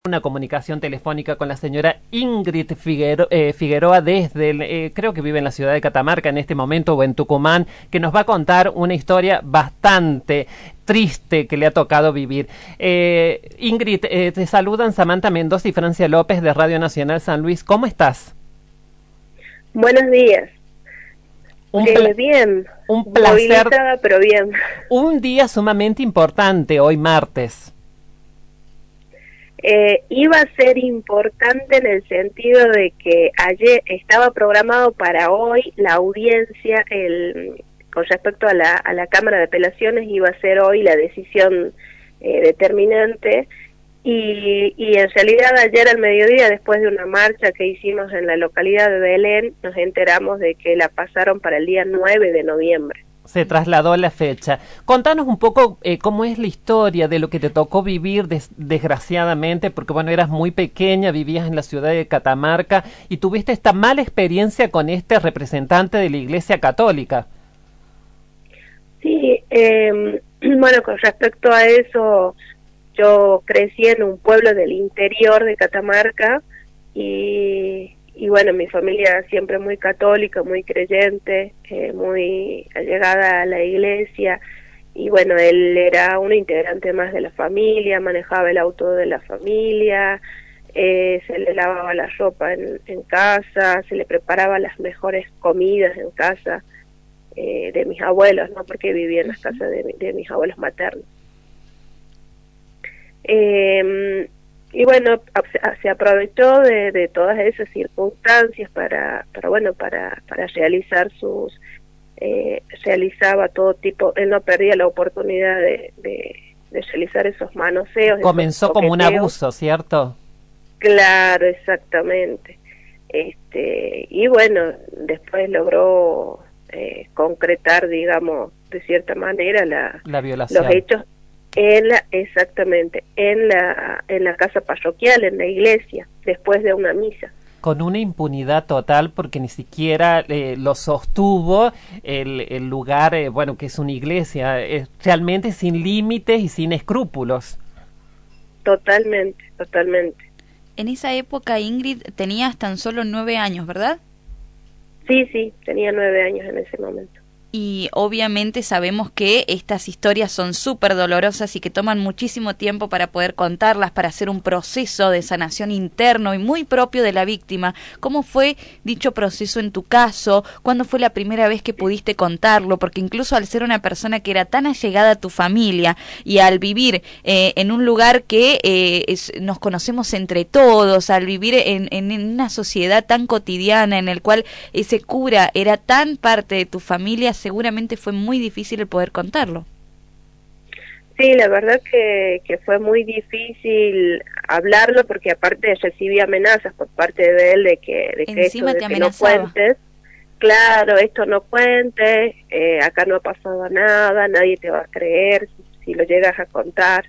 Una comunicación telefónica con la señora Ingrid Figueroa desde, creo que vive en la ciudad de Catamarca en este momento o en Tucumán, que nos va a contar una historia bastante triste que le ha tocado vivir. Ingrid, te saludan Samantha Mendoza y Francia López de Radio Nacional San Luis. ¿Cómo estás? Buenos días. Bien. Un placer. Movilizada, pero bien. Un día sumamente importante hoy martes. Iba a ser importante en el sentido de que ayer estaba programado para hoy la audiencia, con respecto a la Cámara de Apelaciones, iba a ser hoy la decisión determinante, y en realidad ayer al mediodía, después de una marcha que hicimos en la localidad de Belén, nos enteramos de que la pasaron para el día 9 de noviembre. Se trasladó la fecha. Contanos un poco cómo es la historia de lo que te tocó vivir desgraciadamente, porque bueno, eras muy pequeña, vivías en la ciudad de Catamarca y tuviste esta mala experiencia con este representante de la Iglesia Católica. Sí, bueno, con respecto a eso, yo crecí en un pueblo del interior de Catamarca y bueno, mi familia siempre muy católica, muy creyente, muy allegada a la iglesia, y bueno, él era un integrante más de la familia, manejaba el auto de la familia, se le lavaba la ropa en casa, se le preparaba las mejores comidas en casa de mis abuelos, ¿no? Porque vivía en las casas de mis abuelos maternos. Y bueno, se aprovechó de todas esas circunstancias para realizar realizaba todo tipo, él no perdía la oportunidad de realizar esos manoseos. Comenzó esos como un abuso, ¿cierto? Claro, exactamente. Y bueno, después logró concretar, digamos, de cierta manera la violación. los hechos. Exactamente, en la casa parroquial, en la iglesia, después de una misa. Con una impunidad total, porque ni siquiera lo sostuvo el lugar, bueno, que es una iglesia, realmente sin límites y sin escrúpulos. Totalmente, totalmente. En esa época, Ingrid, tenías tan solo 9 años, ¿verdad? Sí, tenía 9 años en ese momento. Y obviamente sabemos que estas historias son súper dolorosas y que toman muchísimo tiempo para poder contarlas, para hacer un proceso de sanación interno y muy propio de la víctima. ¿Cómo fue dicho proceso en tu caso? ¿Cuándo fue la primera vez que pudiste contarlo? Porque incluso al ser una persona que era tan allegada a tu familia y al vivir en un lugar que nos conocemos entre todos, al vivir en una sociedad tan cotidiana en el cual ese cura era tan parte de tu familia, seguramente fue muy difícil el poder contarlo. Sí, la verdad que fue muy difícil hablarlo, porque aparte recibí amenazas por parte de él de que Encima esto, te de que no amenazaba. cuentes. Claro, esto no cuentes, acá no ha pasado nada, nadie te va a creer si lo llegas a contar.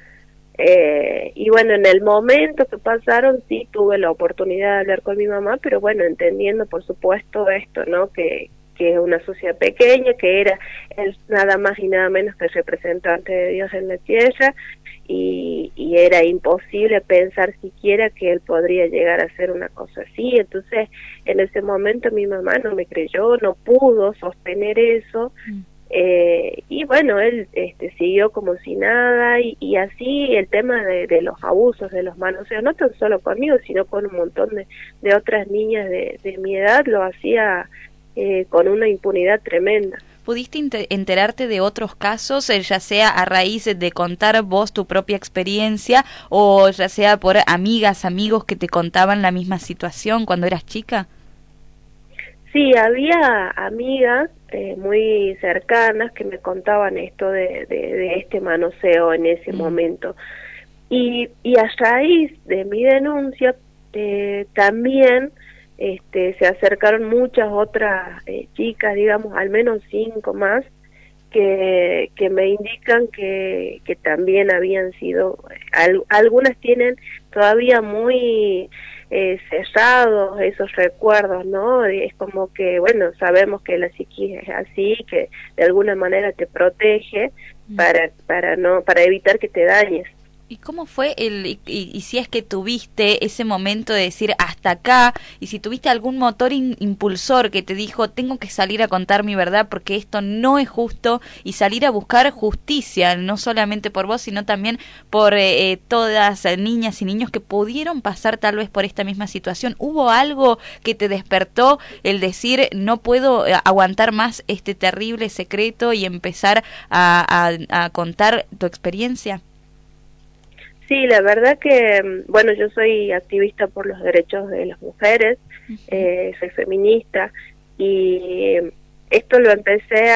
Y bueno, en el momento que pasaron sí tuve la oportunidad de hablar con mi mamá, pero bueno, entendiendo por supuesto esto, ¿no? Que es una sociedad pequeña, que era él nada más y nada menos que el representante de Dios en la tierra, y era imposible pensar siquiera que él podría llegar a hacer una cosa así. Entonces, en ese momento mi mamá no me creyó, no pudo sostener eso, y bueno, él siguió como si nada, y así el tema de los abusos, de los manoseos, no tan solo conmigo, sino con un montón de otras niñas de mi edad, lo hacía con una impunidad tremenda. ¿Pudiste enterarte de otros casos, ya sea a raíz de contar vos tu propia experiencia o ya sea por amigas, amigos que te contaban la misma situación cuando eras chica? Sí, había amigas muy cercanas que me contaban esto de este manoseo en ese momento. Y a raíz de mi denuncia también se acercaron muchas otras chicas, digamos, al menos 5 más, que me indican que también habían sido, algunas tienen todavía muy cesados esos recuerdos, ¿no? Es como que, bueno, sabemos que la psiquis es así, que de alguna manera te protege para evitar que te dañes. ¿Y cómo fue y si es que tuviste ese momento de decir hasta acá, y si tuviste algún motor impulsor que te dijo tengo que salir a contar mi verdad porque esto no es justo, y salir a buscar justicia, no solamente por vos, sino también por todas las niñas y niños que pudieron pasar tal vez por esta misma situación? ¿Hubo algo que te despertó el decir no puedo aguantar más este terrible secreto y empezar a contar tu experiencia? Sí, la verdad que, bueno, yo soy activista por los derechos de las mujeres, soy feminista, y esto lo empecé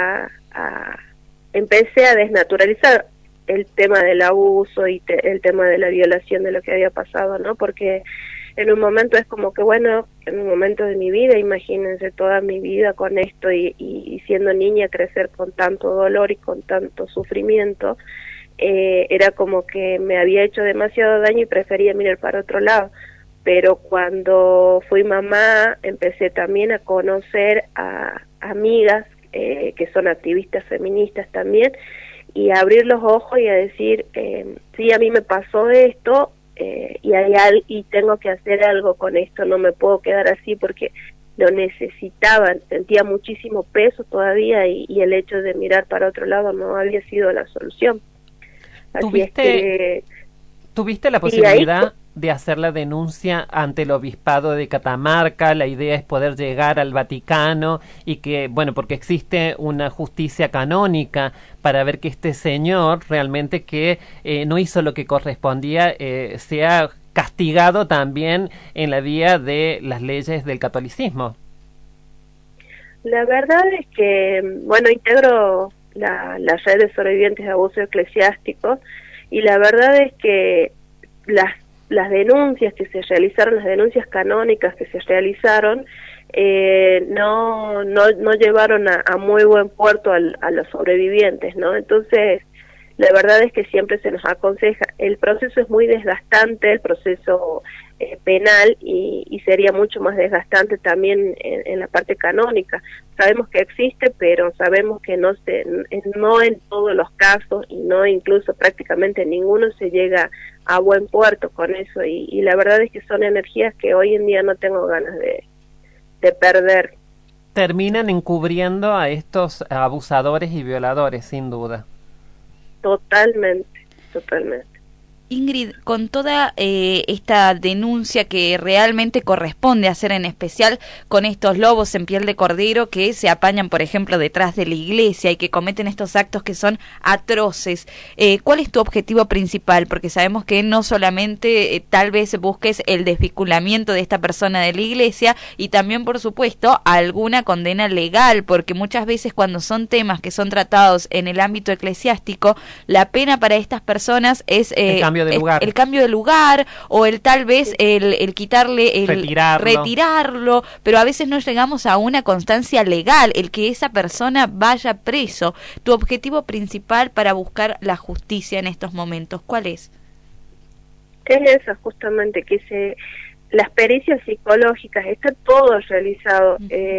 empecé a desnaturalizar el tema del abuso y el tema de la violación de lo que había pasado, ¿no? Porque en un momento es como que, bueno, en un momento de mi vida, imagínense toda mi vida con esto y siendo niña crecer con tanto dolor y con tanto sufrimiento, era como que me había hecho demasiado daño y prefería mirar para otro lado. Pero cuando fui mamá empecé también a conocer a amigas que son activistas feministas también, y a abrir los ojos y a decir, sí, a mí me pasó esto, y tengo que hacer algo con esto, no me puedo quedar así porque lo necesitaba, sentía muchísimo peso todavía, y el hecho de mirar para otro lado no había sido la solución. Así es que, ¿Tuviste la posibilidad de hacer la denuncia ante el obispado de Catamarca? La idea es poder llegar al Vaticano y que, bueno, porque existe una justicia canónica para ver que este señor realmente que no hizo lo que correspondía sea castigado también en la vía de las leyes del catolicismo. la verdad es que, bueno, integro la red de sobrevivientes de abuso eclesiástico, y la verdad es que las denuncias que se realizaron, las denuncias canónicas que se realizaron, no llevaron a muy buen puerto a los sobrevivientes, ¿no? Entonces, la verdad es que siempre se nos aconseja, el proceso es muy desgastante, el proceso penal, y sería mucho más desgastante también en la parte canónica. Sabemos que existe, pero sabemos que no en todos los casos, y no incluso prácticamente ninguno se llega a buen puerto con eso, y la verdad es que son energías que hoy en día no tengo ganas de perder. Terminan encubriendo a estos abusadores y violadores, sin duda. Totalmente, totalmente. Ingrid, con toda esta denuncia que realmente corresponde hacer, en especial con estos lobos en piel de cordero que se apañan, por ejemplo, detrás de la iglesia y que cometen estos actos que son atroces, ¿cuál es tu objetivo principal? Porque sabemos que no solamente tal vez busques el desvinculamiento de esta persona de la iglesia, y también, por supuesto, alguna condena legal, porque muchas veces cuando son temas que son tratados en el ámbito eclesiástico, la pena para estas personas es el cambio de lugar, o el tal vez el quitarle, retirarlo, pero a veces no llegamos a una constancia legal, el que esa persona vaya preso. Tu objetivo principal para buscar la justicia en estos momentos, ¿cuál es? Es eso, justamente, que las pericias psicológicas, está todo realizado,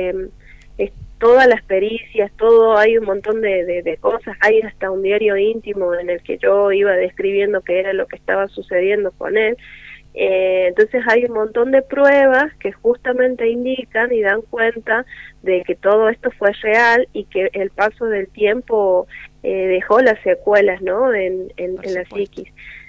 todas las pericias, todo, hay un montón de cosas, hay hasta un diario íntimo en el que yo iba describiendo qué era lo que estaba sucediendo con él. Entonces hay un montón de pruebas que justamente indican y dan cuenta de que todo esto fue real, y que el paso del tiempo dejó las secuelas, ¿no?, en la psiquis.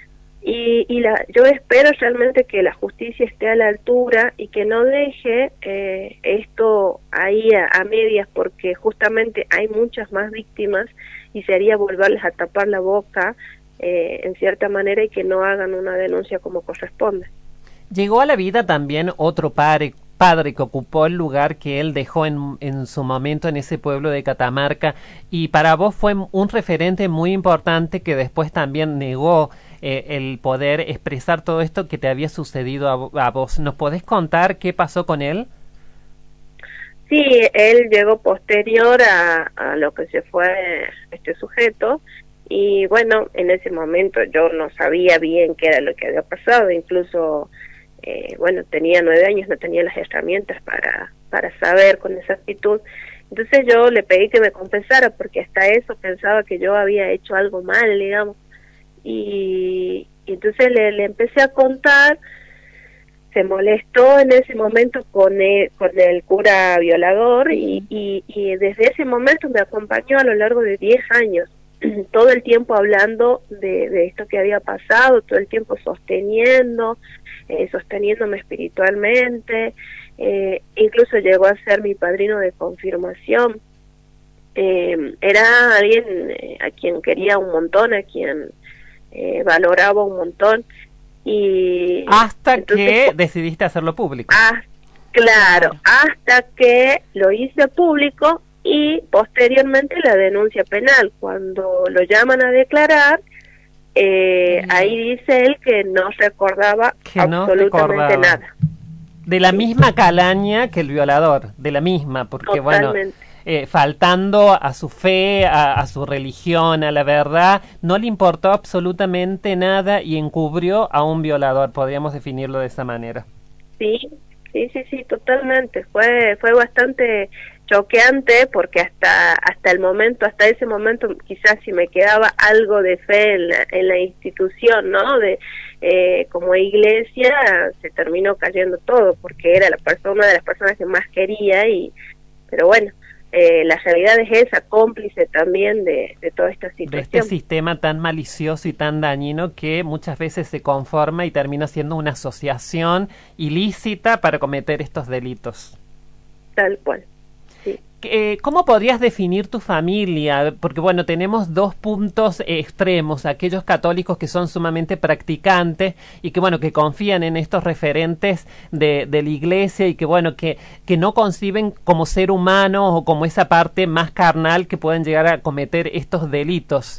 Yo espero realmente que la justicia esté a la altura y que no deje esto ahí a medias, porque justamente hay muchas más víctimas y sería volverles a tapar la boca en cierta manera, y que no hagan una denuncia como corresponde. Llegó a la vida también otro padre que ocupó el lugar que él dejó en su momento en ese pueblo de Catamarca, y para vos fue un referente muy importante, que después también negó el poder expresar todo esto que te había sucedido a vos. ¿Nos podés contar qué pasó con él? Sí, él llegó posterior a lo que se fue este sujeto, y bueno, en ese momento yo no sabía bien qué era lo que había pasado, incluso bueno, tenía 9 años, no tenía las herramientas para saber con exactitud. Entonces yo le pedí que me confesara, porque hasta eso pensaba que yo había hecho algo mal, digamos. y entonces le empecé a contar. Se molestó en ese momento con el cura violador y desde ese momento me acompañó a lo largo de 10 años, todo el tiempo hablando de esto que había pasado, todo el tiempo sosteniéndome espiritualmente, incluso llegó a ser mi padrino de confirmación. Era alguien a quien quería un montón, a quien valoraba un montón. Y hasta entonces, que decidiste hacerlo público. Claro, hasta que lo hice público y posteriormente la denuncia penal. Cuando lo llaman a declarar, ahí dice él que no recordaba absolutamente nada. De la misma calaña que el violador, de la misma, porque Totalmente. Faltando a su fe, a su religión, a la verdad, no le importó absolutamente nada y encubrió a un violador, podríamos definirlo de esa manera. Sí, totalmente. Fue bastante choqueante porque hasta ese momento, quizás si me quedaba algo de fe en la institución, ¿no? Como iglesia, se terminó cayendo todo porque era una de las personas que más quería pero bueno. La realidad es esa, cómplice también de toda esta situación. De este sistema tan malicioso y tan dañino que muchas veces se conforma y termina siendo una asociación ilícita para cometer estos delitos. Tal cual, sí. ¿Cómo podrías definir tu familia? Porque bueno, tenemos dos puntos extremos, aquellos católicos que son sumamente practicantes y que bueno, que confían en estos referentes de la iglesia y que bueno, que no conciben como ser humano o como esa parte más carnal que pueden llegar a cometer estos delitos.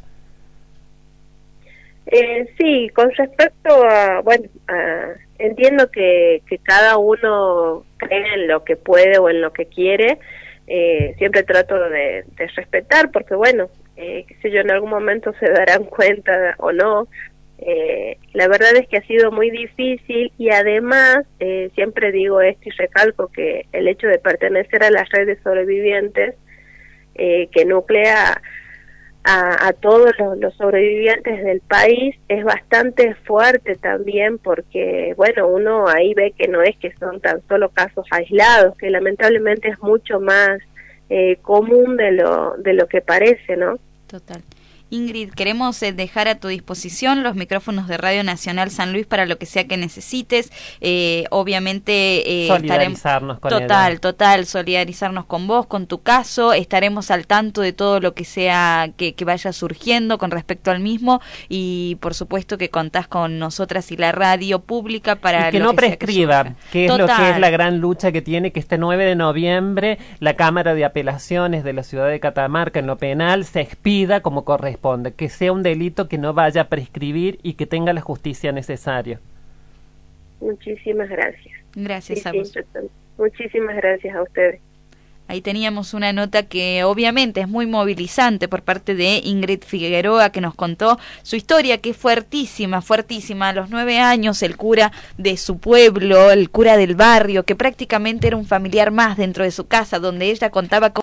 Sí, con respecto entiendo que cada uno cree en lo que puede o en lo que quiere. Siempre trato de respetar porque bueno, qué sé yo, en algún momento se darán cuenta o no. La verdad es que ha sido muy difícil y además siempre digo esto y recalco que el hecho de pertenecer a la red de sobrevivientes que nuclea a todos los sobrevivientes del país es bastante fuerte también porque, bueno, uno ahí ve que no es que son tan solo casos aislados, que lamentablemente es mucho más común de lo que parece, ¿no? Total. Ingrid, queremos dejar a tu disposición los micrófonos de Radio Nacional San Luis para lo que sea que necesites. Obviamente solidarizarnos con total, solidarizarnos con vos, con tu caso. Estaremos al tanto de todo lo que sea que vaya surgiendo con respecto al mismo y por supuesto que contás con nosotras y la radio pública para y que lo no que prescriba, sea que es lo que es la gran lucha que tiene, que este 9 de noviembre la Cámara de Apelaciones de la ciudad de Catamarca en lo penal se expida como corresponde, que sea un delito que no vaya a prescribir y que tenga la justicia necesaria. Muchísimas gracias. Gracias a vos. Muchísimas gracias a ustedes. Ahí teníamos una nota que obviamente es muy movilizante por parte de Ingrid Figueroa, que nos contó su historia, que es fuertísima, fuertísima. A los 9 años, el cura de su pueblo, el cura del barrio, que prácticamente era un familiar más dentro de su casa, donde ella contaba con